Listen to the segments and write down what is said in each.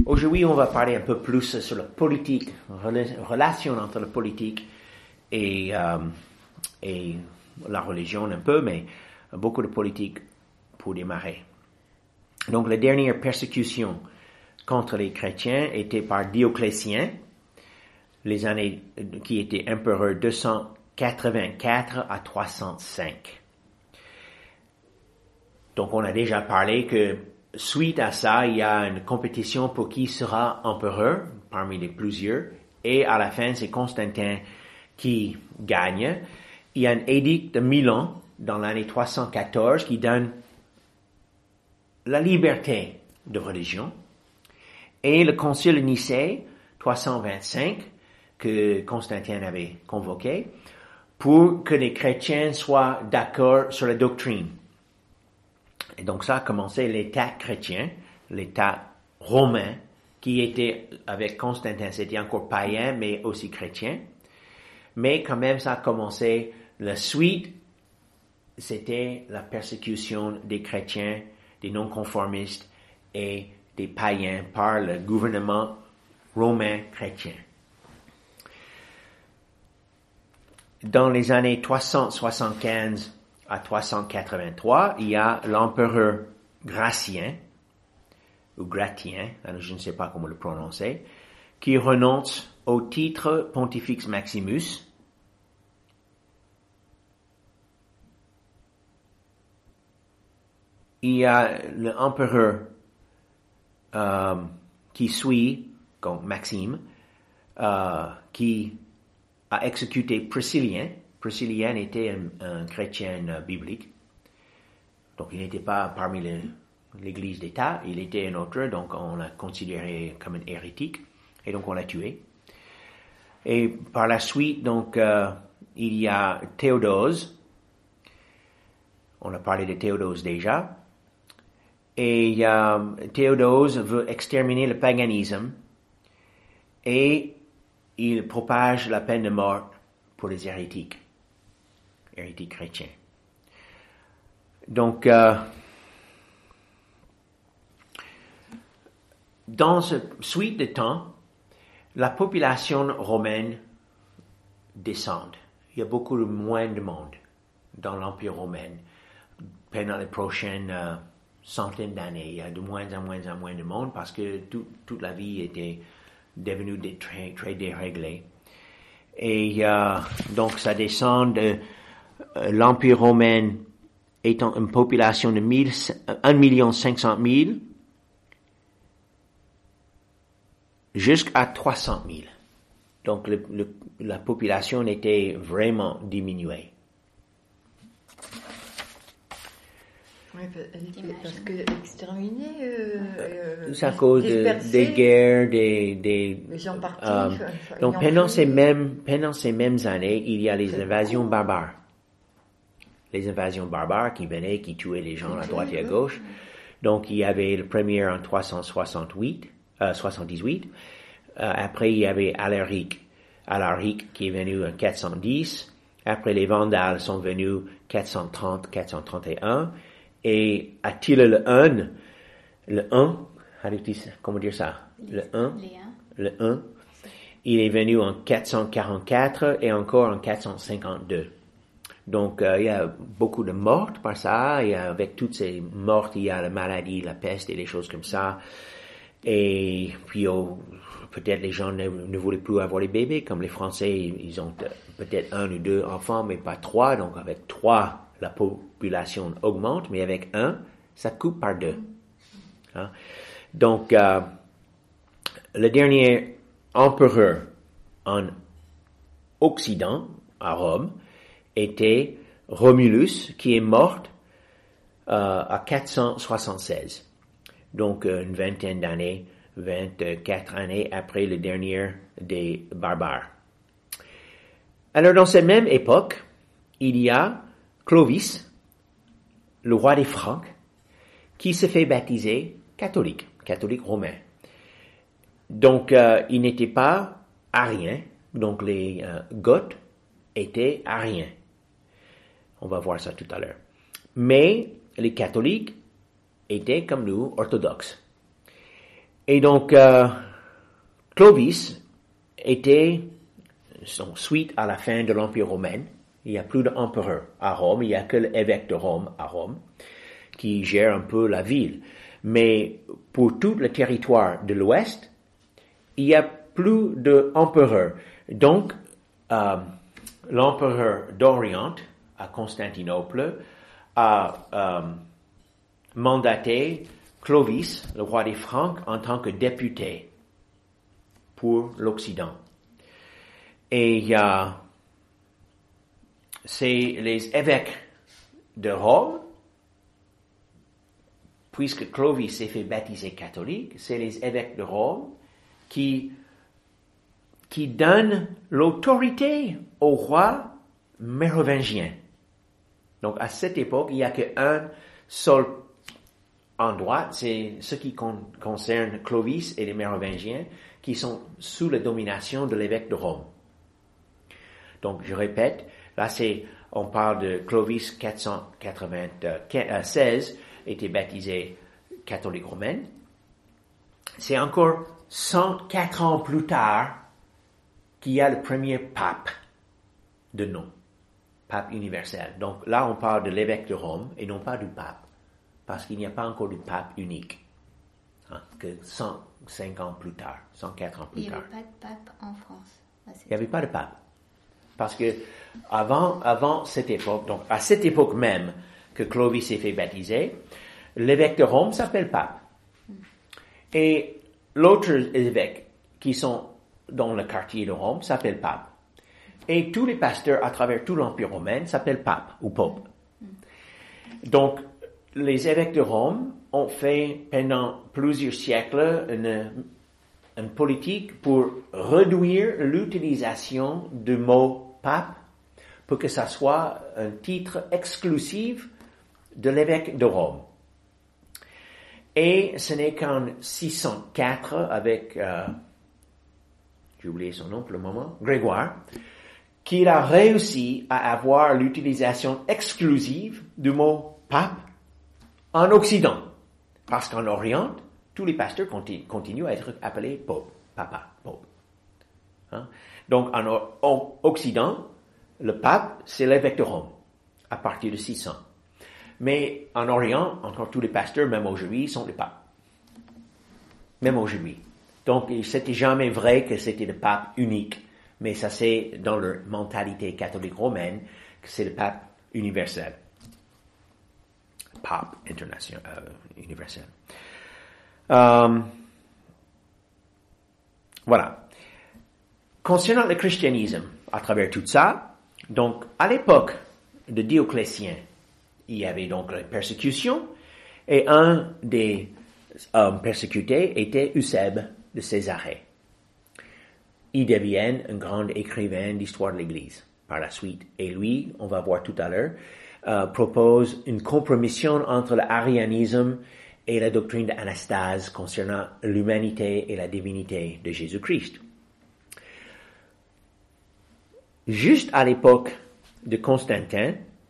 Aujourd'hui, on va parler un peu plus sur la politique, relation entre la politique et la religion un peu, mais beaucoup de politique pour démarrer. Donc, la dernière persécution contre les chrétiens était par Dioclétien, les années qui étaient empereur 284 à 305. Donc, on a déjà parlé que suite à ça, il y a une compétition pour qui sera empereur parmi les plusieurs. Et à la fin, c'est Constantin qui gagne. Il y a un édicte de Milan dans l'année 314 qui donne la liberté de religion. Et le concile de Nicée 325 que Constantin avait convoqué pour que les chrétiens soient d'accord sur la doctrine. Et donc ça a commencé l'État chrétien, l'État romain, qui était avec Constantin, c'était encore païen, mais aussi chrétien. Mais quand même, ça a commencé, la suite, c'était la persécution des chrétiens, des non-conformistes et des païens par le gouvernement romain chrétien. Dans les années 375 à 383, il y a l'empereur Gratien, ou Gratien, je ne sais pas comment le prononcer, qui renonce au titre Pontifex Maximus. Il y a l'empereur qui suit, comme Maxime, qui a exécuté Priscillien. Priscillien était un chrétien biblique. Donc, il n'était pas parmi l'église d'État, il était un autre, donc on l'a considéré comme un hérétique, et donc on l'a tué. Et par la suite, donc, il y a Théodose. On a parlé de Théodose déjà. Et Théodose veut exterminer le paganisme et il propage la peine de mort pour les hérétiques chrétiens. Donc, dans cette suite de temps, la population romaine descend. Il y a beaucoup moins de monde dans l'Empire romain. Pendant les prochaines centaines d'années, il y a de moins en moins de monde parce que toute la vie était devenue très déréglée. Et donc ça descend de l'Empire romain étant une population de 1 500 000 jusqu'à 300 000. Donc la population était vraiment diminuée. Oui, parce que exterminer, c'est à cause des guerres, des gens partis. Donc pendant ces mêmes années, il y a les invasions barbares. Les invasions barbares qui venaient, qui tuaient les gens à droite et à gauche. Donc il y avait le premier en 378. Après il y avait Alaric qui est venu en 410. Après les Vandales sont venus 430-431. Et Attila le Un, comment dire ça? Le Un, il est venu en 444 et encore en 452. Donc, il y a beaucoup de morts par ça, et avec toutes ces morts, il y a la maladie, la peste et des choses comme ça. Et puis, peut-être les gens ne voulaient plus avoir les bébés, comme les Français, ils ont peut-être 1 ou 2 enfants, mais pas 3, donc avec 3, la population augmente, mais avec 1, ça coupe par 2. Hein? Donc, le dernier empereur en Occident, à Rome, était Romulus, qui est mort à 476. Donc, une vingtaine d'années, 24 années après le dernier des barbares. Alors, dans cette même époque, il y a Clovis, le roi des Francs, qui se fait baptiser catholique romain. Donc, il n'était pas arien, donc les Goths étaient ariens. On va voir ça tout à l'heure. Mais les catholiques étaient comme nous, orthodoxes. Et donc, Clovis était suite à la fin de l'Empire romain. Il n'y a plus d'empereur à Rome, il n'y a que l'évêque de Rome à Rome qui gère un peu la ville. Mais pour tout le territoire de l'Ouest, il n'y a plus d'empereur. Donc, l'empereur d'Orient, à Constantinople, a mandaté Clovis, le roi des Francs, en tant que député pour l'Occident. Et c'est les évêques de Rome, puisque Clovis s'est fait baptiser catholique, c'est les évêques de Rome qui donnent l'autorité au roi mérovingien. Donc à cette époque, il n'y a qu'un seul endroit, c'est ce qui concerne Clovis et les mérovingiens, qui sont sous la domination de l'évêque de Rome. Donc, je répète, là on parle de Clovis 496, était baptisé catholique romain. C'est encore 104 ans plus tard qu'il y a le premier pape de nom, pape universel. Donc là, on parle de l'évêque de Rome et non pas du pape, parce qu'il n'y a pas encore de pape unique, que 105 ans plus tard, 104 ans plus tard. Il n'y avait pas de pape en France. Il n'y avait pas de pape. Parce que avant cette époque, donc à cette époque même que Clovis s'est fait baptiser, l'évêque de Rome s'appelle pape. Et l'autre évêque qui sont dans le quartier de Rome s'appelle pape. Et tous les pasteurs à travers tout l'Empire romain s'appellent pape ou pope. Donc, les évêques de Rome ont fait pendant plusieurs siècles une politique pour réduire l'utilisation du mot pape pour que ça soit un titre exclusif de l'évêque de Rome. Et ce n'est qu'en 604 avec, j'ai oublié son nom pour le moment, Grégoire, qu'il a réussi à avoir l'utilisation exclusive du mot pape en Occident. Parce qu'en Orient, tous les pasteurs continuent à être appelés pope, papa, pope. Donc en Occident, le pape, c'est l'évêque de Rome, à partir de 600. Mais en Orient, encore tous les pasteurs, même aujourd'hui, sont les papes. Même aujourd'hui. Donc, c'était jamais vrai que c'était le pape unique. Mais ça, c'est dans leur mentalité catholique romaine que c'est le pape universel. Pape universel. Voilà. Concernant le christianisme, à travers tout ça, donc, à l'époque de Dioclétien, il y avait donc la persécution, et un des persécutés était Eusèbe de Césarée. Il devient un grand écrivain d'histoire de l'Église par la suite. Et lui, on va voir tout à l'heure, propose une compromission entre l'arianisme et la doctrine d'Anastase concernant l'humanité et la divinité de Jésus-Christ. Juste à l'époque de Constantin,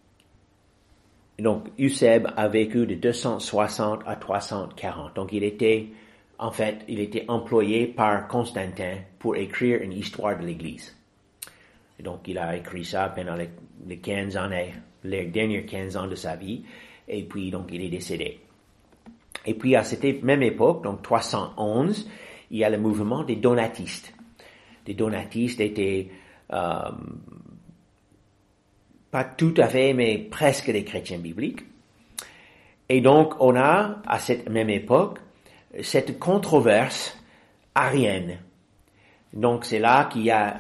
donc Eusèbe a vécu de 260 à 340. Donc il était employé par Constantin pour écrire une histoire de l'Église. Et donc il a écrit ça pendant les 15 années, les dernières 15 ans de sa vie, et puis donc il est décédé. Et puis à cette même époque, donc 311, il y a le mouvement des donatistes. Les donatistes étaient pas tout à fait, mais presque des chrétiens bibliques. Et donc, on a, à cette même époque, cette controverse arienne. Donc, c'est là qu'il y a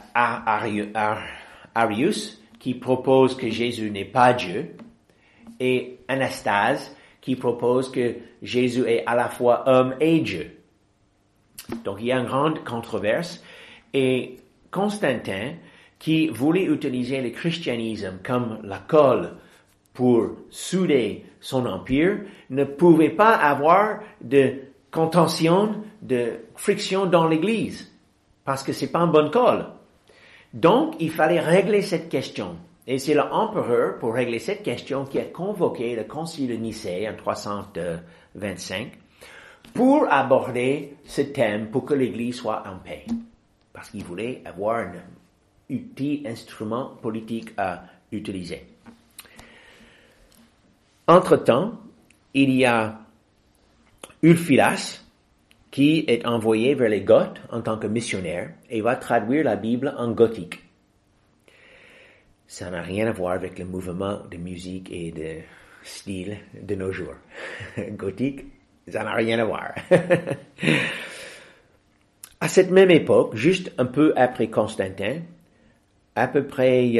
Arius, qui propose que Jésus n'est pas Dieu, et Anastase, qui propose que Jésus est à la fois homme et Dieu. Donc, il y a une grande controverse, et Constantin, qui voulait utiliser le christianisme comme la colle pour souder son empire, ne pouvait pas avoir de contention, de friction dans l'Église, parce que c'est pas une bonne colle. Donc, il fallait régler cette question. Et c'est l'empereur, pour régler cette question, qui a convoqué le concile de Nicée en 325 pour aborder ce thème pour que l'Église soit en paix. Parce qu'il voulait avoir un outil, instrument politique à utiliser. Entre-temps, il y a Ulfilas qui est envoyé vers les Goths en tant que missionnaire et va traduire la Bible en gothique. Ça n'a rien à voir avec le mouvement de musique et de style de nos jours. Gothique, ça n'a rien à voir. À cette même époque, juste un peu après Constantin, à peu près,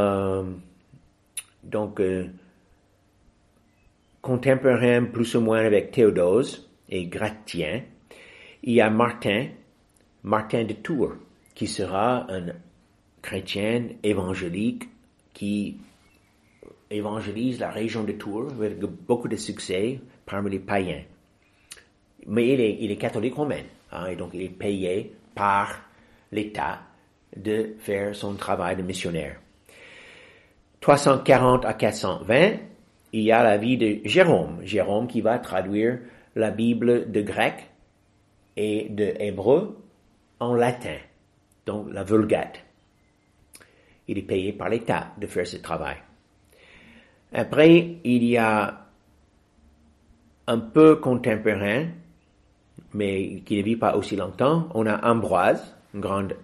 contemporain plus ou moins avec Théodose et Gratien, il y a Martin de Tours, qui sera un chrétien évangélique qui évangélise la région de Tours avec beaucoup de succès parmi les païens. Mais il est catholique romain, et donc il est payé par l'État de faire son travail de missionnaire. 340 à 420, il y a la vie de Jérôme qui va traduire la Bible de grec et de hébreu en latin, donc la Vulgate. Il est payé par l'État de faire ce travail. Après, il y a un peu contemporain, mais qui ne vit pas aussi longtemps, on a Ambroise, une grande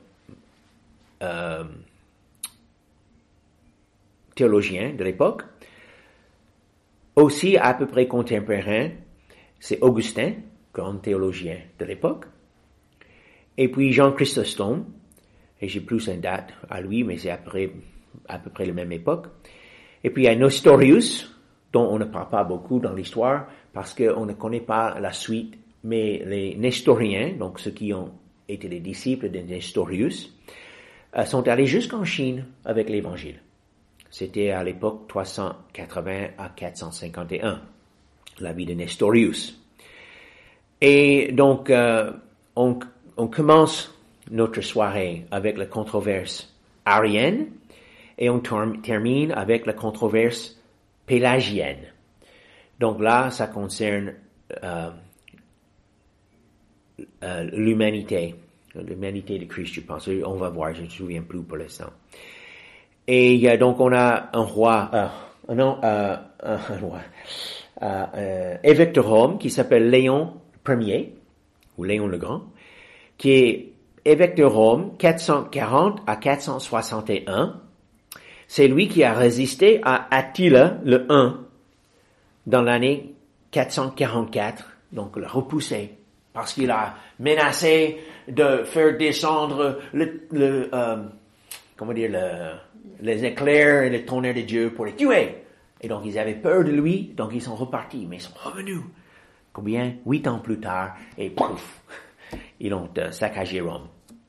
théologien de l'époque. Aussi à peu près contemporain, c'est Augustin, grand théologien de l'époque. Et puis Jean Chrysostome, et j'ai plus une date à lui, mais c'est à peu près la même époque. Et puis il y a Nestorius, dont on ne parle pas beaucoup dans l'histoire, parce qu'on ne connaît pas la suite, mais les Nestoriens, donc ceux qui ont été les disciples de Nestorius, sont allés jusqu'en Chine avec l'Évangile. C'était à l'époque 380 à 451, la vie de Nestorius. Et donc, on commence notre soirée avec la controverse arienne et on termine avec la controverse pélagienne. Donc là, ça concerne l'humanité de Christ, je pense. On va voir, je ne me souviens plus pour l'instant. Et donc on a un évêque de Rome qui s'appelle Léon Ier, ou Léon le Grand, qui est évêque de Rome 440 à 461. C'est lui qui a résisté à Attila le I dans l'année 444, donc le repoussé, parce qu'il a menacé de faire descendre les éclairs et le tonnerre de Dieu pour les tuer. Et donc ils avaient peur de lui, donc ils sont repartis, mais ils sont revenus. Combien? 8 ans plus tard, et pouf, ils ont saccagé Rome.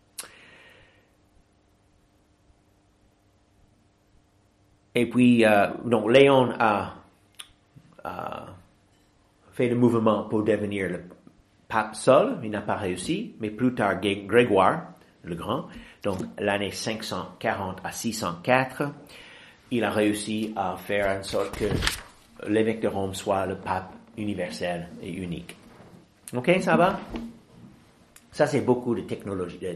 Et puis, donc Léon a fait le mouvement pour devenir le pape seul, il n'a pas réussi, mais plus tard Grégoire le Grand, donc l'année 540 à 604, il a réussi à faire en sorte que l'évêque de Rome soit le pape universel et unique. Ok, ça va? Ça, c'est beaucoup de technologie, de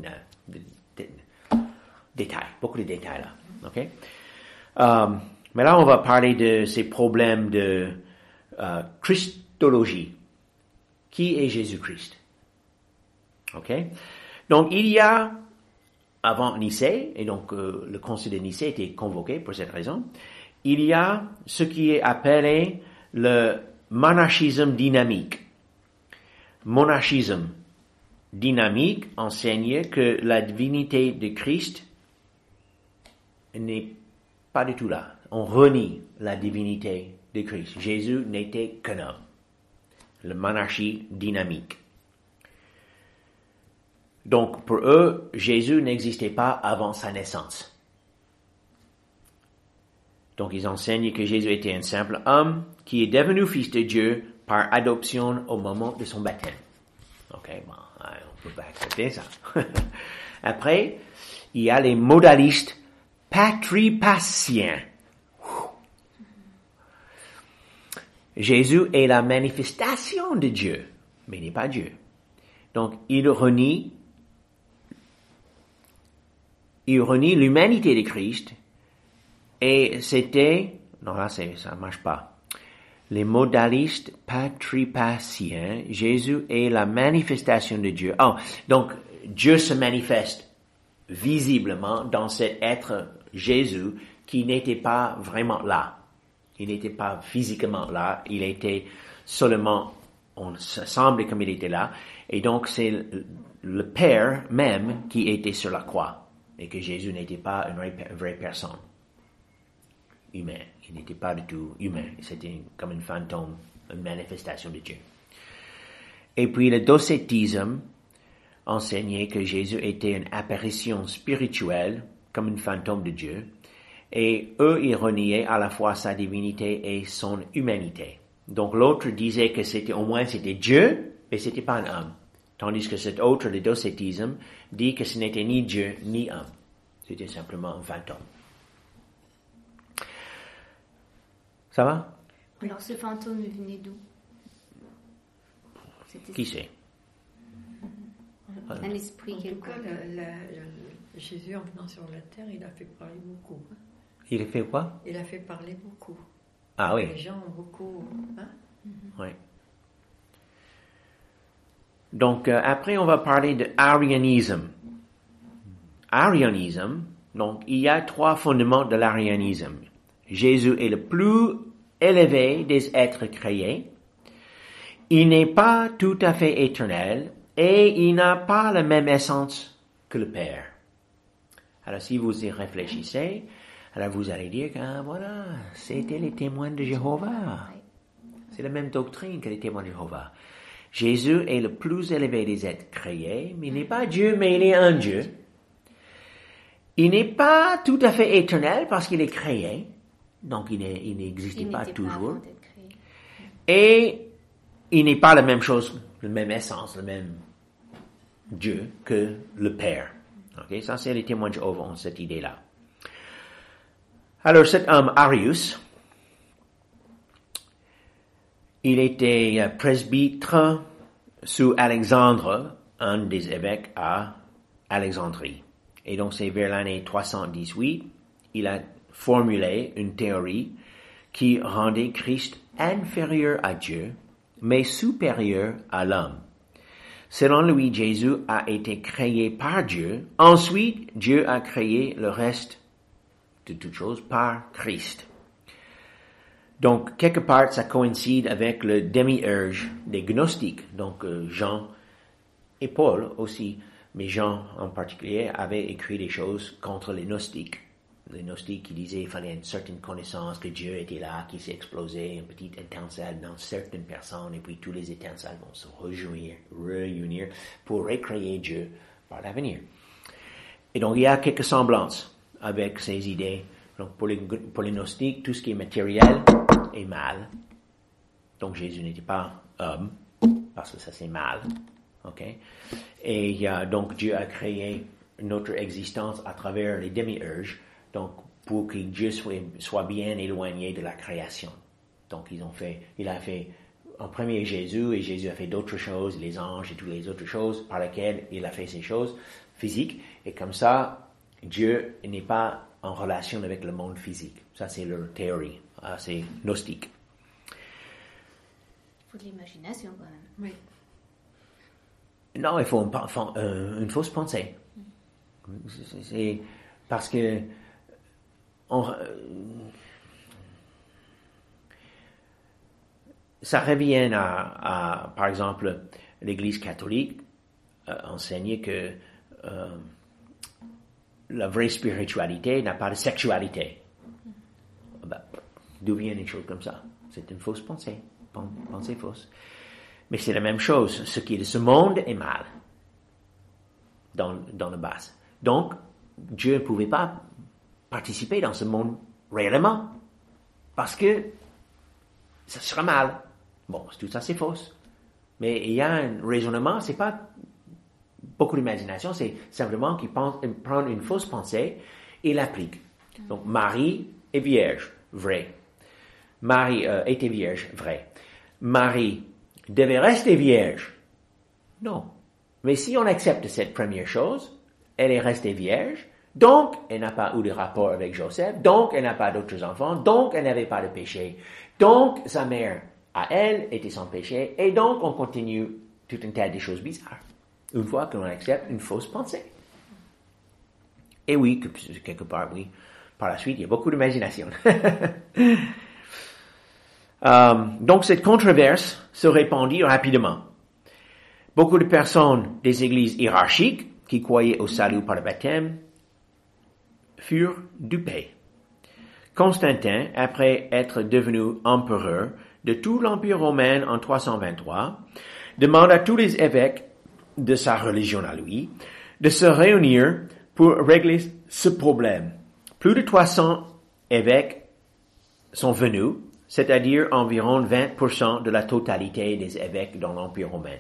détails, beaucoup de détails là. Ok? Mais là, on va parler de ces problèmes de Christologie. Qui est Jésus-Christ? Ok? Donc, il y a, avant Nicée, et donc le concile de Nicée était convoqué pour cette raison, il y a ce qui est appelé le monachisme dynamique. Monachisme dynamique enseigne que la divinité de Christ n'est pas du tout là. On renie la divinité de Christ. Jésus n'était qu'un homme. La monarchie dynamique. Donc, pour eux, Jésus n'existait pas avant sa naissance. Donc, ils enseignent que Jésus était un simple homme qui est devenu fils de Dieu par adoption au moment de son baptême. Ok, bon, on peut pas accepter ça. Après, il y a les modalistes patripassiens. Jésus est la manifestation de Dieu. mais il n'est pas Dieu. Donc, il renie l'humanité de Christ, et non là ça marche pas. Les modalistes patripassiens, Jésus est la manifestation de Dieu. Donc, Dieu se manifeste visiblement dans cet être Jésus qui n'était pas vraiment là. Il n'était pas physiquement là, il était seulement, on semblait comme il était là, et donc c'est le Père même qui était sur la croix, et que Jésus n'était pas une vraie personne humaine. Il n'était pas du tout humain, c'était comme un fantôme, une manifestation de Dieu. Et puis le docétisme enseignait que Jésus était une apparition spirituelle, comme un fantôme de Dieu, et eux, ils reniaient à la fois sa divinité et son humanité. Donc l'autre disait que c'était Dieu, mais c'était pas un homme. Tandis que cet autre, le docétisme, dit que ce n'était ni Dieu, ni homme. C'était simplement un fantôme. Ça va? Alors ce fantôme venait d'où? Qui sait? Un esprit quelque part. Jésus, en venant sur la terre, il a fait parler beaucoup. Il a fait quoi? Il a fait parler beaucoup. Ah oui. Les gens ont beaucoup... Hein? Oui. Donc, après, on va parler de arianisme. Arianisme, donc, il y a 3 fondements de l'arianisme. Jésus est le plus élevé des êtres créés. Il n'est pas tout à fait éternel et il n'a pas la même essence que le Père. Alors, si vous y réfléchissez, alors vous allez dire que, voilà, c'était les témoins de Jéhovah. C'est la même doctrine que les témoins de Jéhovah. Jésus est le plus élevé des êtres créés, mais il n'est pas Dieu, mais il est un Dieu. Il n'est pas tout à fait éternel parce qu'il est créé, donc il n'existait pas toujours. Et il n'est pas la même chose, la même essence, le même Dieu que le Père. Okay? Ça, c'est les témoins de Jéhovah ont cette idée-là. Alors, cet homme, Arius, il était presbytre sous Alexandre, un des évêques à Alexandrie. Et donc, c'est vers l'année 318, il a formulé une théorie qui rendait Christ inférieur à Dieu, mais supérieur à l'homme. Selon lui, Jésus a été créé par Dieu. Ensuite, Dieu a créé le reste de toutes choses par Christ. Donc, quelque part, ça coïncide avec le démiurge des gnostiques. Donc, Jean et Paul aussi, mais Jean en particulier, avait écrit des choses contre les gnostiques. Les gnostiques qui disaient qu'il fallait une certaine connaissance, que Dieu était là, qui s'est explosé, une petite étincelle dans certaines personnes, et puis tous les étincelles vont se réunir pour recréer Dieu par l'avenir. Et donc, il y a quelques semblances avec ces idées. Donc, pour les gnostiques, tout ce qui est matériel est mal. Donc, Jésus n'était pas homme, parce que ça c'est mal. Okay? Et donc, Dieu a créé notre existence à travers les démiurges, donc pour que Dieu soit bien éloigné de la création. Donc, il a fait en premier Jésus, et Jésus a fait d'autres choses, les anges et toutes les autres choses par lesquelles il a fait ces choses physiques. Et comme ça, Dieu n'est pas en relation avec le monde physique. Ça, c'est leur théorie. C'est gnostique. Il faut de l'imagination, quand même. Oui. Non, il faut une fausse pensée. C'est parce que ça revient à, par exemple, l'Église catholique enseignait que la vraie spiritualité n'a pas de sexualité. D'où vient une chose comme ça? C'est une fausse pensée. Pensée fausse. Mais c'est la même chose. Ce qui est de ce monde est mal. Dans la base. Donc, Dieu ne pouvait pas participer dans ce monde réellement. Parce que ça sera mal. Bon, tout ça c'est fausse. Mais il y a un raisonnement, c'est pas beaucoup d'imagination, c'est simplement qu'il prend une fausse pensée et l'applique. Donc, Marie est vierge, vrai. Marie était vierge, vrai. Marie devait rester vierge, Non. Mais si on accepte cette première chose, elle est restée vierge, donc elle n'a pas eu de rapport avec Joseph, donc elle n'a pas d'autres enfants, donc elle n'avait pas de péché, donc sa mère, à elle, était sans péché, et donc on continue tout un tas de choses bizarres. Une fois que l'on accepte une fausse pensée. Et oui, quelque part, oui. Par la suite, il y a beaucoup d'imagination. Donc cette controverse se répandit rapidement. Beaucoup de personnes des églises hiérarchiques qui croyaient au salut par le baptême furent dupées. Constantin, après être devenu empereur de tout l'Empire romain en 323, demande à tous les évêques de sa religion à lui de se réunir pour régler ce problème. Plus de 300 évêques sont venus, c'est-à-dire environ 20% de la totalité des évêques dans l'Empire romain.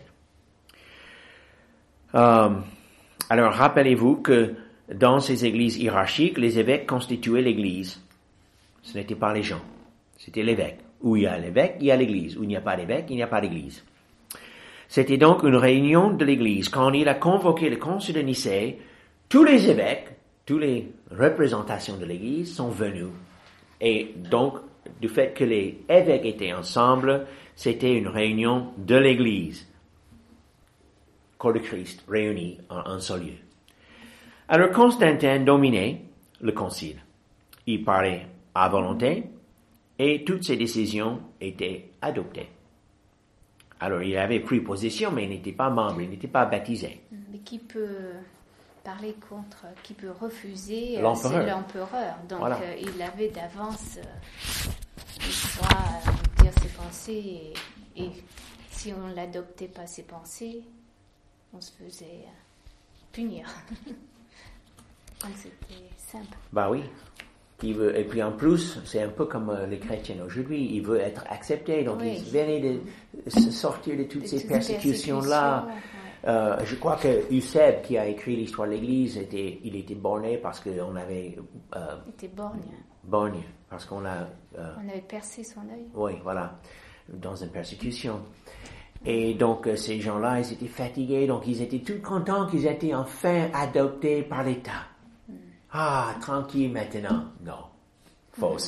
Alors, rappelez-vous que dans ces églises hiérarchiques, les évêques constituaient l'église. Ce n'étaient pas les gens. C'était l'évêque. Où il y a l'évêque, il y a l'église. Où il n'y a pas d'évêque, il n'y a pas d'église. C'était donc une réunion de l'église. Quand il a convoqué le concile de Nicée, tous les évêques, toutes les représentations de l'église sont venus. Et donc, du fait que les évêques étaient ensemble, c'était une réunion de l'église. Corps de Christ réunis en un seul lieu. Alors Constantin dominait le concile. Il parlait à volonté et toutes ses décisions étaient adoptées. Alors il avait pris position, mais il n'était pas membre, il n'était pas baptisé. Mais qui peut parler contre, qui peut refuser, l'empereur. C'est l'empereur. Donc voilà. Il avait d'avance le droit de dire ses pensées et si on n'adoptait pas ses pensées, on se faisait punir. Donc c'était simple. Bah oui. Et puis en plus, c'est un peu comme les chrétiens aujourd'hui, il veut être accepté, donc il venait de sortir de toutes ces persécutions-là. Ouais. Je crois que Eusèbe, qui a écrit l'histoire de l'Église, il était borné parce qu'on avait... il était borgne. Borgne, parce qu'on a... on avait percé son œil. Oui, voilà, dans une persécution. Et donc, ces gens-là, ils étaient fatigués, donc ils étaient tout contents qu'ils étaient enfin adoptés par l'État. Ah, tranquille maintenant. Non, fausse.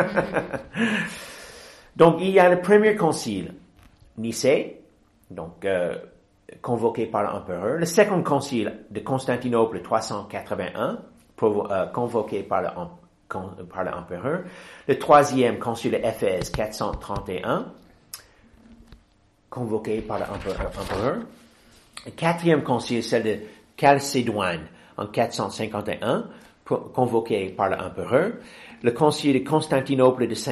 Donc, il y a le premier concile, Nicée, donc convoqué par l'empereur. Le second concile de Constantinople, 381, convoqué par l'empereur. Le troisième concile d'Éphèse, 431, convoqué par l'empereur. Le quatrième concile, celle de Chalcédoine, en 451, convoqué par l'empereur. Le concile de Constantinople de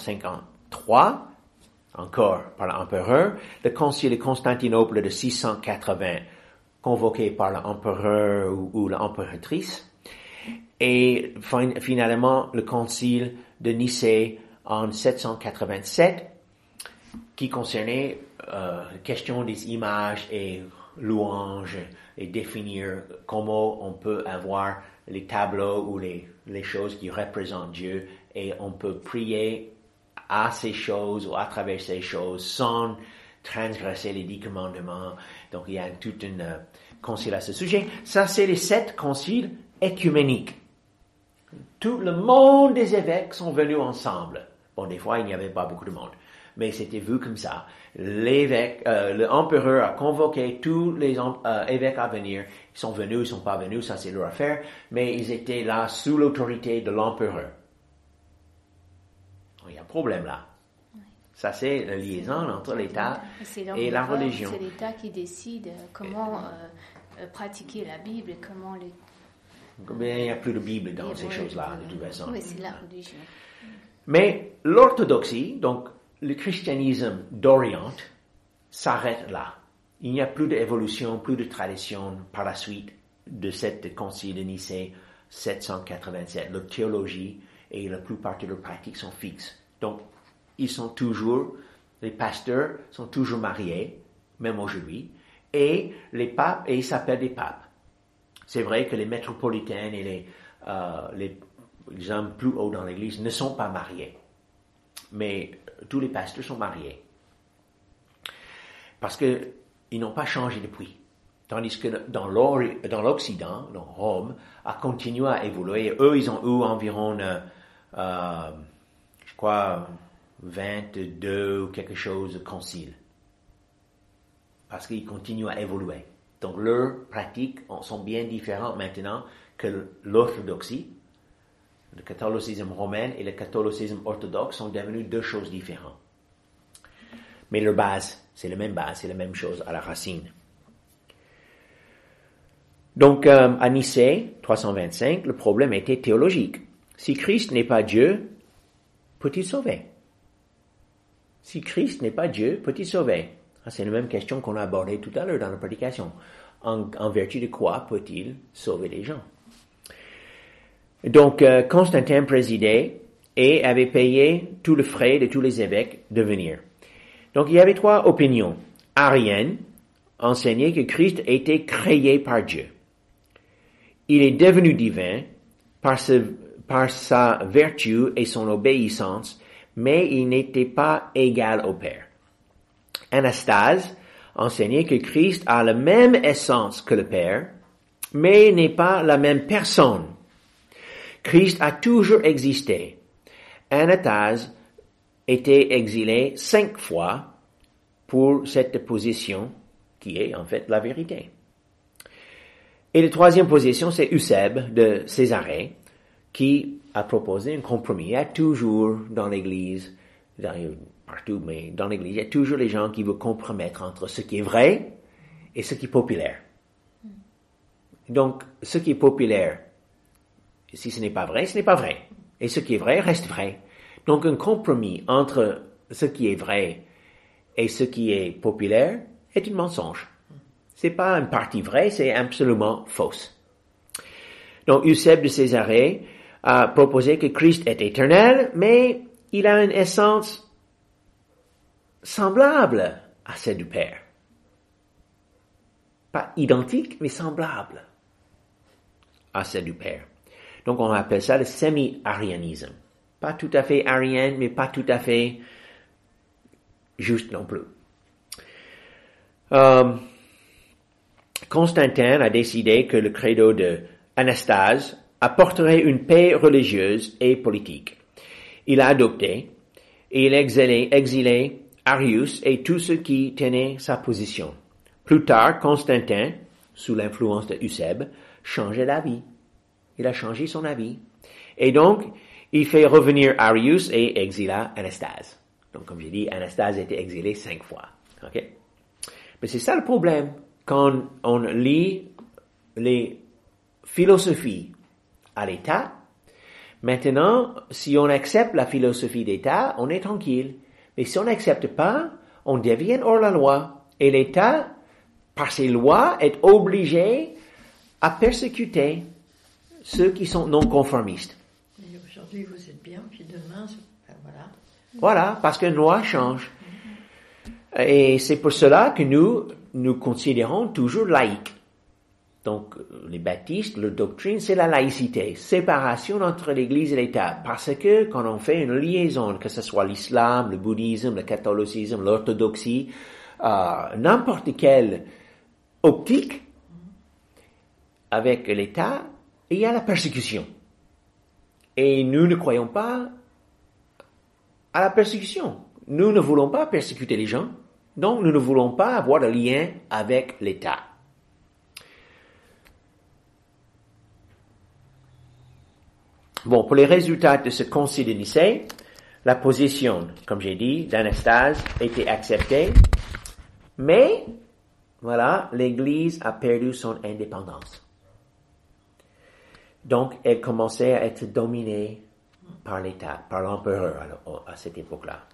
553, encore par l'empereur. Le concile de Constantinople de 680, convoqué par l'empereur ou l'empératrice. Et finalement, le concile de Nicée en 787, qui concernait la question des images et louanges et définir comment on peut avoir les tableaux ou les choses qui représentent Dieu et on peut prier à ces choses ou à travers ces choses sans transgresser les 10 commandements. Donc il y a tout un concile à ce sujet. Ça, c'est les 7 conciles écuméniques. Tout le monde des évêques sont venus ensemble. Bon, des fois, il n'y avait pas beaucoup de monde, mais c'était vu comme ça. L'empereur a convoqué tous les évêques à venir. Ils sont venus, ils sont pas venus, ça c'est leur affaire, mais ils étaient là sous l'autorité de l'empereur. Il y a un problème là. Oui. Ça c'est la liaison entre l'État et la religion. C'est l'État qui décide comment pratiquer la Bible et comment les... Mais il n'y a plus de Bible dans ces choses-là, de toute façon. Oui, c'est la religion. Mais l'orthodoxie, donc le christianisme d'Orient, s'arrête là. Il n'y a plus d'évolution, plus de tradition par la suite de cette concile de Nicée 787. Leur théologie et la plupart de leurs pratiques sont fixes. Donc, les pasteurs sont toujours mariés, même aujourd'hui, et les papes, et ils s'appellent des papes. C'est vrai que les métropolitains et les hommes plus hauts dans l'Église ne sont pas mariés. Mais tous les pasteurs sont mariés. Parce que ils n'ont pas changé depuis. Tandis que dans l'Occident, dans Rome, a continué à évoluer. Eux, ils ont eu environ, je crois, 22 ou quelque chose de conciles. Parce qu'ils continuent à évoluer. Donc leurs pratiques sont bien différentes maintenant que l'orthodoxie. Le catholicisme romain et le catholicisme orthodoxe sont devenus deux choses différentes. Mais leur base, c'est la même base, c'est la même chose à la racine. Donc, à Nicée, 325, le problème était théologique. Si Christ n'est pas Dieu, peut-il sauver? Si Christ n'est pas Dieu, peut-il sauver? C'est la même question qu'on a abordée tout à l'heure dans la prédication. En vertu de quoi peut-il sauver les gens? Donc, Constantin présidait et avait payé tout le frais de tous les évêques de venir. Donc, il y avait trois opinions. Arienne enseignait que Christ était créé par Dieu. Il est devenu divin par sa vertu et son obéissance, mais il n'était pas égal au Père. Anastase enseignait que Christ a la même essence que le Père, mais n'est pas la même personne. Christ a toujours existé. Anastase était exilé 5 fois pour cette position qui est en fait la vérité. Et la troisième position, c'est Eusèbe de Césarée, qui a proposé un compromis. Il y a toujours dans l'Église, partout, mais dans l'Église, il y a toujours les gens qui veulent compromettre entre ce qui est vrai et ce qui est populaire. Donc, ce qui est populaire, si ce n'est pas vrai, ce n'est pas vrai. Et ce qui est vrai reste vrai. Donc, un compromis entre ce qui est vrai et ce qui est populaire est un mensonge. C'est pas une partie vraie, c'est absolument fausse. Donc, Eusèbe de Césarée a proposé que Christ est éternel, mais il a une essence semblable à celle du Père. Pas identique, mais semblable à celle du Père. Donc, on appelle ça le semi-arianisme. Pas tout à fait arien, mais pas tout à fait juste non plus. Constantin a décidé que le credo de Anastase apporterait une paix religieuse et politique. Il a adopté et il a exilé Arius et tous ceux qui tenaient sa position. Plus tard, Constantin, sous l'influence de Eusèbe, changeait d'avis. Il a changé son avis. Et donc, il fait revenir Arius et exila Anastase. Donc, comme j'ai dit, Anastase était exilé 5 fois. OK? Mais c'est ça le problème. Quand on lit les philosophies à l'État, maintenant, si on accepte la philosophie d'État, on est tranquille. Mais si on n'accepte pas, on devient hors la loi. Et l'État, par ses lois, est obligé à persécuter ceux qui sont non conformistes. Et aujourd'hui, vous êtes bien, puis demain, voilà. Voilà, parce qu'une loi change. Et c'est pour cela que nous considérons toujours laïque. Donc, les baptistes, leur doctrine, c'est la laïcité, séparation entre l'Église et l'État. Parce que quand on fait une liaison, que ce soit l'islam, le bouddhisme, le catholicisme, l'orthodoxie, n'importe quelle optique avec l'État, il y a la persécution. Et nous ne croyons pas à la persécution. Nous ne voulons pas persécuter les gens, donc nous ne voulons pas avoir de lien avec l'État. Bon, pour les résultats de ce concile de Nicée, la position, comme j'ai dit, d'Anastase était acceptée, mais, voilà, l'Église a perdu son indépendance. Donc, elle commençait à être dominée par l'État, par l'empereur à cette époque-là.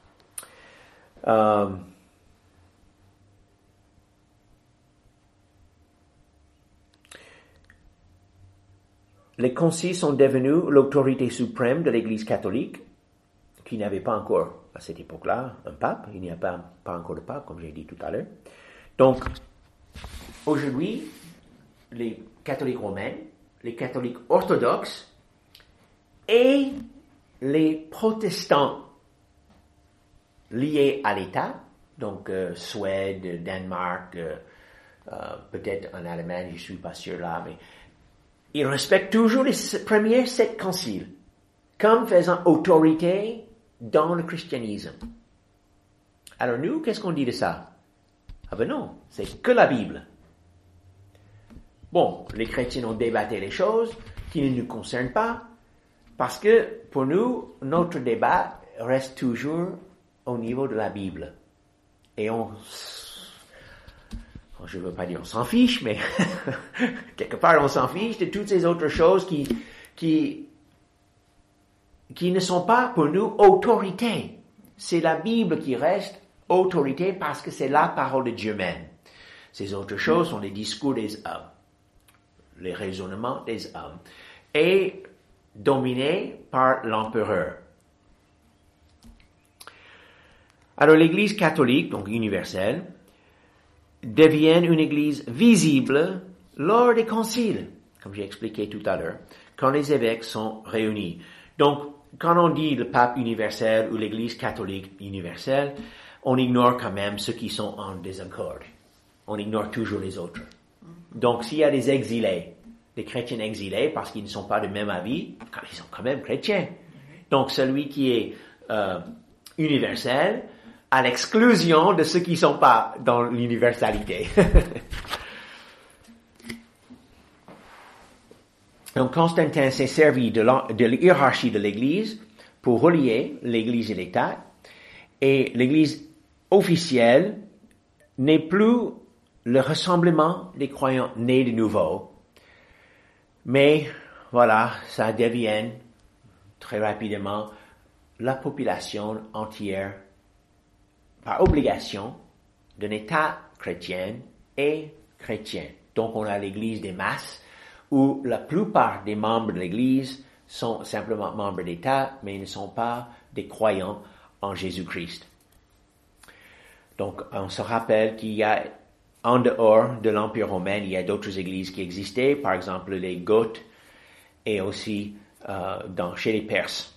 Les conciles sont devenus l'autorité suprême de l'Église catholique, qui n'avait pas encore, à cette époque-là, un pape. Il n'y a pas encore de pape, comme j'ai dit tout à l'heure. Donc, aujourd'hui, les catholiques romains, les catholiques orthodoxes et les protestants liés à l'État, Donc, Suède, Danemark, peut-être en Allemagne, je ne suis pas sûr là, mais ils respectent toujours les premiers 7 conciles comme faisant autorité dans le christianisme. Alors nous, qu'est-ce qu'on dit de ça? Ah ben non, c'est que la Bible. Bon, les chrétiens ont débattu les choses qui ne nous concernent pas, parce que pour nous, notre débat reste toujours au niveau de la Bible. Et je ne veux pas dire on s'en fiche, mais quelque part on s'en fiche de toutes ces autres choses qui ne sont pas pour nous autorité. C'est la Bible qui reste autorité parce que c'est la parole de Dieu même. Ces autres choses sont les discours des hommes, les raisonnements des hommes, et dominés par l'empereur. Alors l'Église catholique, donc universelle, devient une Église visible lors des conciles, comme j'ai expliqué tout à l'heure, quand les évêques sont réunis. Donc, quand on dit le pape universel ou l'Église catholique universelle, on ignore quand même ceux qui sont en désaccord. On ignore toujours les autres. Donc, s'il y a des exilés, des chrétiens exilés, parce qu'ils ne sont pas de même avis, ils sont quand même chrétiens. Donc, celui qui est universel, à l'exclusion de ceux qui ne sont pas dans l'universalité. Donc, Constantin s'est servi de l'hiérarchie de l'Église pour relier l'Église et l'État. Et l'Église officielle n'est plus le rassemblement des croyants nés de nouveau. Mais, voilà, ça devient très rapidement la population entière par obligation d'un État chrétien et chrétien. Donc, on a l'Église des masses, où la plupart des membres de l'Église sont simplement membres d'État, mais ils ne sont pas des croyants en Jésus-Christ. Donc, on se rappelle qu'il y a, en dehors de l'Empire romain, il y a d'autres églises qui existaient, par exemple les Goths, et aussi chez les Perses.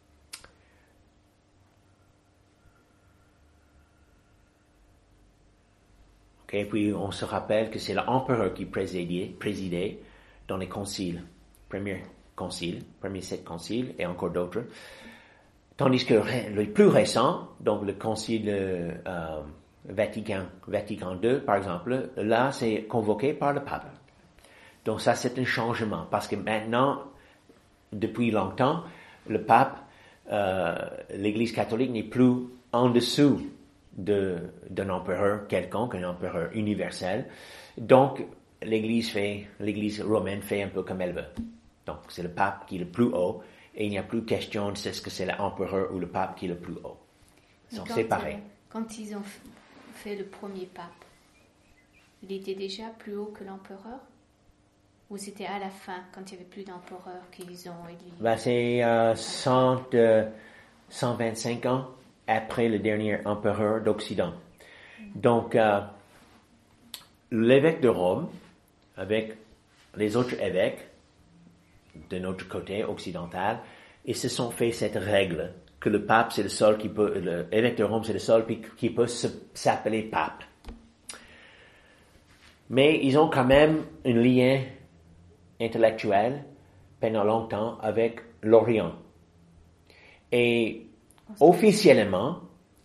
Okay, puis on se rappelle que c'est l'empereur qui présidait dans les conciles, premier 7 conciles et encore d'autres. Tandis que le plus récent, donc le concile Vatican II, par exemple, là c'est convoqué par le pape. Donc ça c'est un changement, parce que maintenant, depuis longtemps, le pape, l'Église catholique n'est plus en dessous d'un empereur quelconque, un empereur universel. Donc, l'Église romaine fait un peu comme elle veut. Donc, c'est le pape qui est le plus haut, et il n'y a plus question de ce que c'est l'empereur ou le pape qui est le plus haut. Ils sont séparés. Quand ils ont fait le premier pape, il était déjà plus haut que l'empereur? Ou c'était à la fin, quand il n'y avait plus d'empereur, qu'ils ont élu? C'est 125 ans après le dernier empereur d'Occident. Donc, l'évêque de Rome, avec les autres évêques de notre côté occidental, ils se sont fait cette règle que le pape, c'est le seul qui peut, l'évêque de Rome, c'est le seul qui peut s'appeler pape. Mais ils ont quand même un lien intellectuel pendant longtemps avec l'Orient. Et officiellement,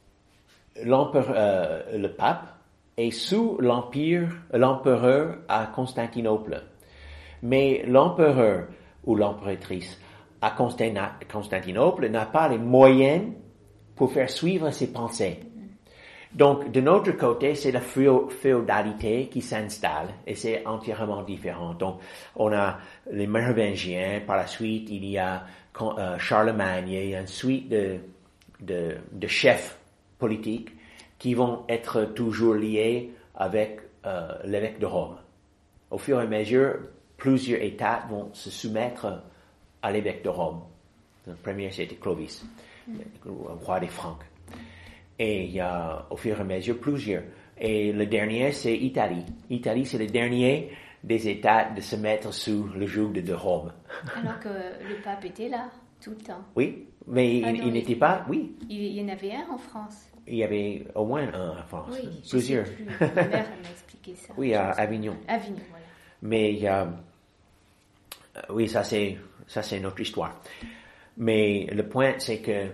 le pape est sous l'empereur à Constantinople. Mais l'empereur ou l'empertrice à Constantinople n'a pas les moyens pour faire suivre ses pensées. Donc, de notre côté, c'est la féodalité qui s'installe et c'est entièrement différent. Donc, on a les Mérovingiens, par la suite, il y a Charlemagne, il y a une suite de chefs politiques qui vont être toujours liés avec l'évêque de Rome. Au fur et à mesure, plusieurs États vont se soumettre à l'évêque de Rome. Le premier, c'était Clovis, le roi des Francs. Et il y a, au fur et à mesure, plusieurs. Et le dernier, c'est Italie. Italie, c'est le dernier des États de se mettre sous le joug de Rome. Alors que le pape était là, tout le temps. Oui, mais il n'était pas, oui. Il y en avait un en France. Il y avait au moins un à France. Oui, plusieurs. Je sais plus. Ma mère m'a expliqué ça. Oui, à Avignon. Avignon, voilà. Mais il y a... oui, ça c'est notre histoire. Mais le point, c'est que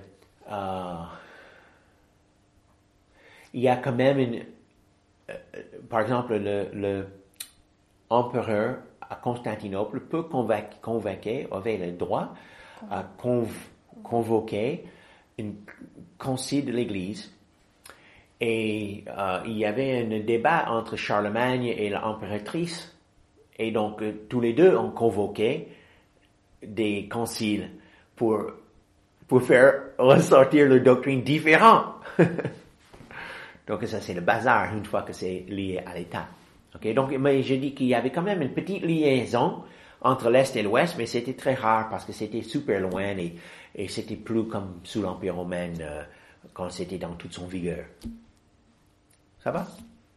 il y a quand même par exemple, le empereur à Constantinople peut convoquer, avait le droit à convoquer une concile de l'Église. Et il y avait un débat entre Charlemagne et l'impératrice. Et donc, tous les deux ont convoqué des conciles pour faire ressortir leur doctrine différente. Donc, ça, c'est le bazar une fois que c'est lié à l'État. Okay? Donc, mais je dis qu'il y avait quand même une petite liaison entre l'Est et l'Ouest, mais c'était très rare parce que c'était super loin et c'était plus comme sous l'Empire romain quand c'était dans toute son vigueur. Ça va?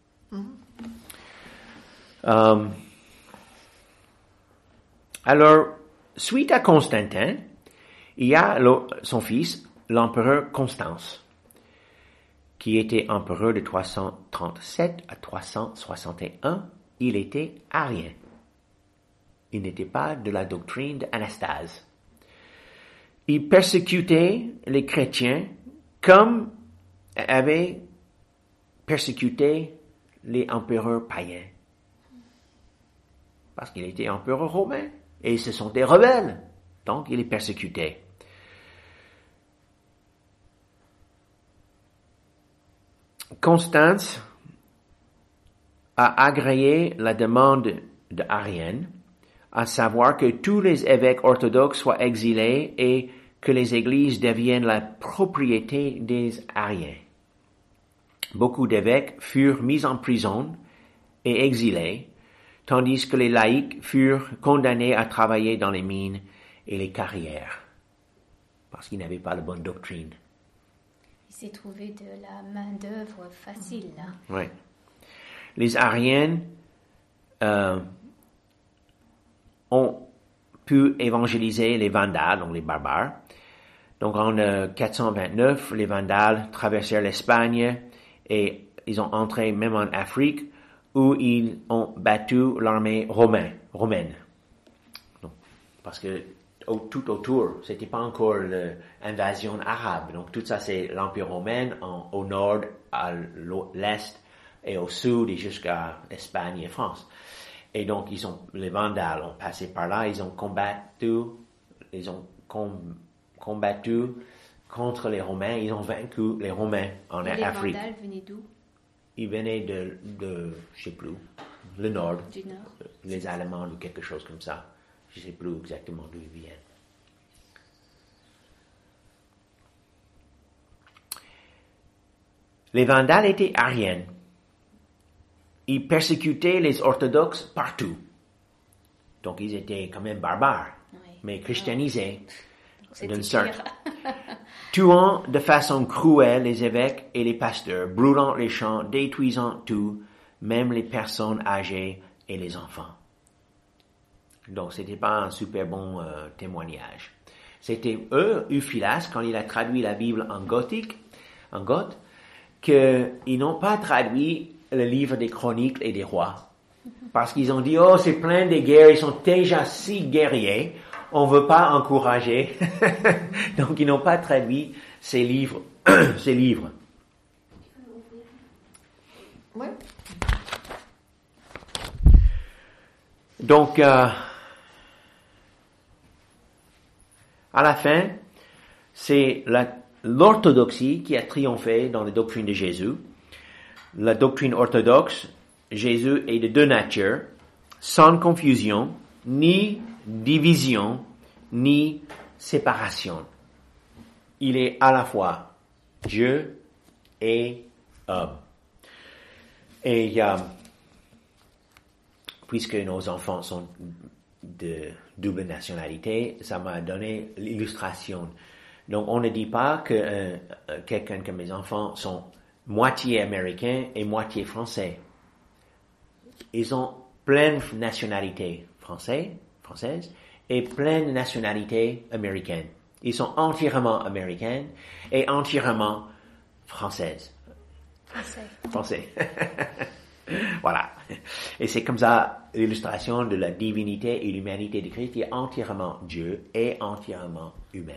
Alors, suite à Constantin, il y a son fils, l'empereur Constance, qui était empereur de 337 à 361. Il était arien. Il n'était pas de la doctrine d'Anastase. Il persécutait les chrétiens comme avait persécuté les empereurs païens. Parce qu'il était empereur romain. Et ce sont des rebelles. Donc, il est persécuté. Constance a agréé la demande d'Arienne, à savoir que tous les évêques orthodoxes soient exilés et que les églises deviennent la propriété des Ariens. Beaucoup d'évêques furent mis en prison et exilés, tandis que les laïcs furent condamnés à travailler dans les mines et les carrières, parce qu'ils n'avaient pas la bonne doctrine. Il s'est trouvé de la main-d'œuvre facile, là. Oui. Les Ariens ont pu évangéliser les Vandales, donc les barbares. Donc en 429, les Vandales traversèrent l'Espagne et ils ont entré même en Afrique où ils ont battu l'armée romaine. Donc, parce que tout autour, c'était pas encore l'invasion arabe. Donc tout ça, c'est l'Empire romain au nord, à l'est et au sud et jusqu'à l'Espagne et France. Et donc les Vandales ont passé par là, ils ont combattu contre les Romains, ils ont vaincu les Romains en Afrique. Les Vandales venaient d'où? Ils venaient de je sais plus, le nord. Du nord. Les Allemands ou quelque chose comme ça. Je sais plus exactement d'où ils viennent. Les Vandales étaient ariens. Ils persécutaient les orthodoxes partout. Donc ils étaient quand même barbares, oui, mais christianisés d'une sorte. Tuant de façon cruelle les évêques et les pasteurs, brûlant les champs, détruisant tout, même les personnes âgées et les enfants. Donc c'était pas un super bon témoignage. C'était Euphilas, quand il a traduit la Bible en goth, qu'ils n'ont pas traduit le livre des chroniques et des rois. Parce qu'ils ont dit, oh, c'est plein de guerres, ils sont déjà si guerriers, on veut pas encourager. Donc, ils n'ont pas traduit ces livres. Ouais. Donc, à la fin, c'est l'orthodoxie qui a triomphé dans la doctrine de Jésus. La doctrine orthodoxe, Jésus est de deux natures, sans confusion, ni division, ni séparation. Il est à la fois Dieu et homme. Et puisque nos enfants sont de double nationalité, ça m'a donné l'illustration. Donc on ne dit pas que quelqu'un comme mes enfants sont moitié américains et moitié français. Ils ont pleine nationalité française et pleine nationalité américaine. Ils sont entièrement américains et entièrement française. Français. Voilà. Et c'est comme ça l'illustration de la divinité et l'humanité de Christ, qui est entièrement Dieu et entièrement humain.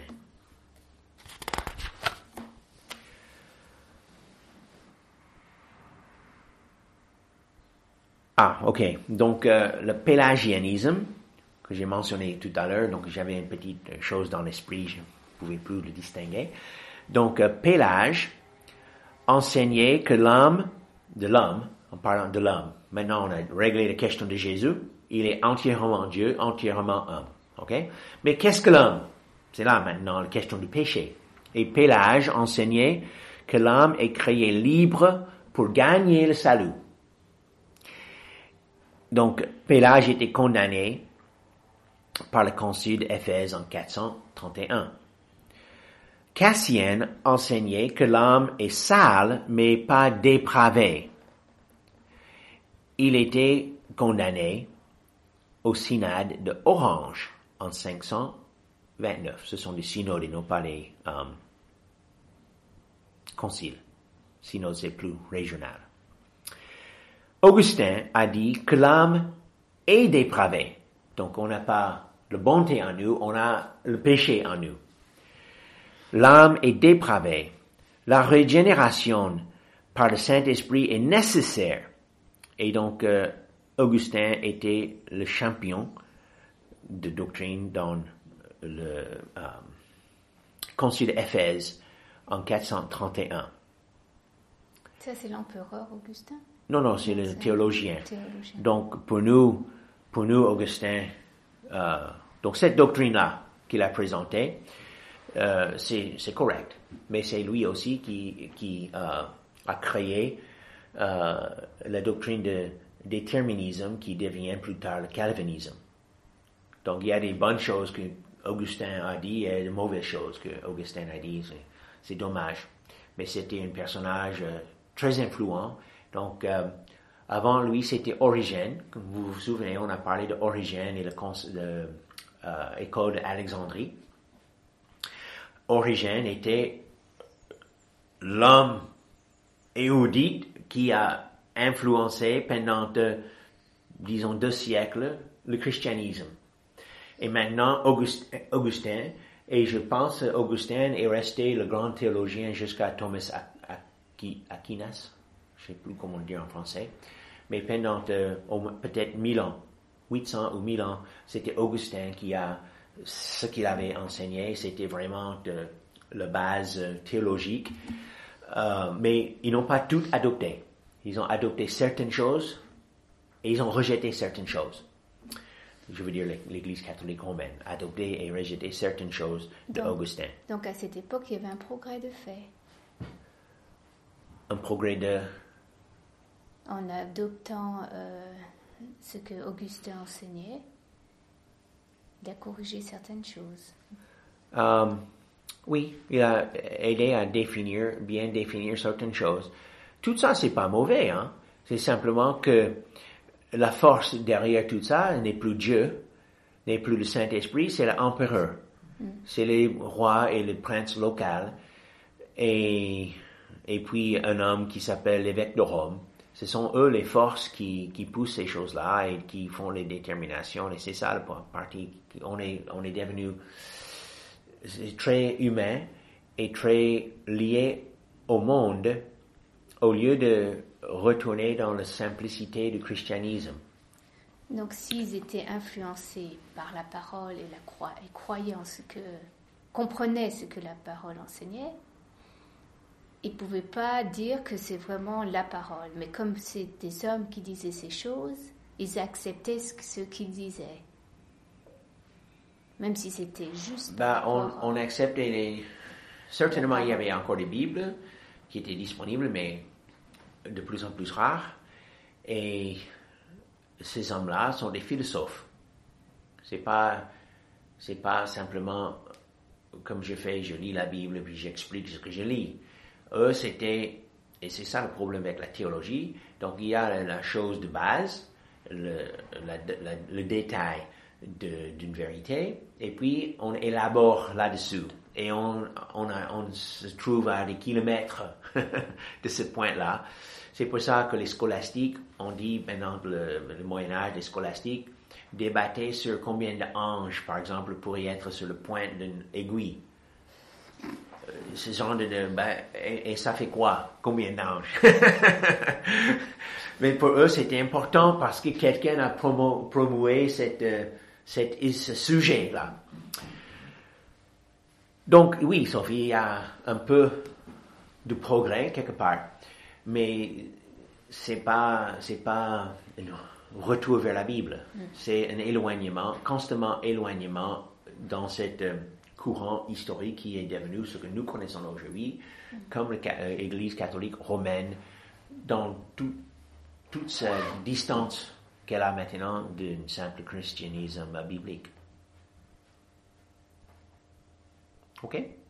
Ah, ok. Donc, le pélagianisme, que j'ai mentionné tout à l'heure, donc j'avais une petite chose dans l'esprit, je ne pouvais plus le distinguer. Donc, Pélage enseignait que l'homme, en parlant de l'homme, maintenant on a réglé la question de Jésus, il est entièrement Dieu, entièrement homme. Ok? Mais qu'est-ce que l'homme? C'est là maintenant la question du péché. Et Pélage enseignait que l'homme est créé libre pour gagner le salut. Donc, Pélage était condamné par le concile d'Éphèse en 431. Cassien enseignait que l'homme est sale, mais pas dépravé. Il était condamné au synode de Orange en 529. Ce sont des synodes et non pas les conciles. Synode, c'est plus régional. Augustin a dit que l'homme est dépravé. Donc, on n'a pas la bonté en nous, on a le péché en nous. L'âme est dépravée. La régénération par le Saint-Esprit est nécessaire. Et donc, Augustin était le champion de doctrine dans le concile d'Éphèse en 431. Ça, c'est l'empereur Augustin? Non, c'est le théologien. Donc, pour nous, Augustin, donc cette doctrine-là qu'il a présentée, c'est correct. Mais c'est lui aussi qui a créé la doctrine de déterminisme qui devient plus tard le calvinisme. Donc, il y a des bonnes choses que Augustin a dit et des mauvaises choses que Augustin a dit. C'est dommage. Mais c'était un personnage très influent. Donc, avant lui, c'était Origène. Comme vous vous souvenez, on a parlé d'Origène et l'école d'Alexandrie. Origène était l'homme érudite qui a influencé pendant, disons, 2 siècles le christianisme. Et maintenant, Augustin, et je pense Augustin est resté le grand théologien jusqu'à Thomas Aquinas. Je ne sais plus comment le dire en français, mais pendant peut-être 1000 ans, 800 ou 1000 ans, c'était Augustin ce qu'il avait enseigné, c'était vraiment la base théologique, mais ils n'ont pas tout adopté. Ils ont adopté certaines choses et ils ont rejeté certaines choses. Je veux dire l'Église catholique romaine, adopté et rejeté certaines choses d'Augustin. Donc à cette époque, il y avait un progrès de fait. Un progrès de... En adoptant ce que Augustin enseignait, il a corrigé certaines choses. Oui, il a aidé à bien définir certaines choses. Tout ça, c'est pas mauvais, hein. C'est simplement que la force derrière tout ça n'est plus Dieu, n'est plus le Saint-Esprit, c'est l'empereur. C'est les rois et les princes locaux. Et puis un homme qui s'appelle l'évêque de Rome. Ce sont eux les forces qui poussent ces choses-là et qui font les déterminations. Et c'est ça la partie. On est devenu très humain et très lié au monde au lieu de retourner dans la simplicité du christianisme. Donc s'ils étaient influencés par la parole et croyaient comprenaient ce que la parole enseignait, ils ne pouvaient pas dire que c'est vraiment la parole. Mais comme c'est des hommes qui disaient ces choses, ils acceptaient ce qu'ils disaient. Même si c'était juste... on acceptait certainement, il y avait encore des Bibles qui étaient disponibles, mais de plus en plus rares. Et ces hommes-là sont des philosophes. C'est pas simplement comme je lis la Bible et puis j'explique ce que je lis. Eux, et c'est ça le problème avec la théologie, donc il y a la chose de base, le détail d'une vérité, et puis on élabore là-dessus. Et on se trouve à des kilomètres de ce point-là. C'est pour ça que les scolastiques, on dit maintenant le Moyen-Âge, les scolastiques débattaient sur combien d'anges, par exemple, pourraient être sur le point d'une aiguille. Ce genre et ça fait quoi? Combien d'anges? Mais pour eux, c'était important parce que quelqu'un a promoué ce sujet-là. Donc, oui, Sophie, il y a un peu de progrès quelque part, mais c'est pas un retour vers la Bible. C'est un éloignement, constamment éloignement dans cette courant historique qui est devenu ce que nous connaissons aujourd'hui comme l'Église catholique romaine dans toute sa distance qu'elle a maintenant d'un simple christianisme biblique. OK?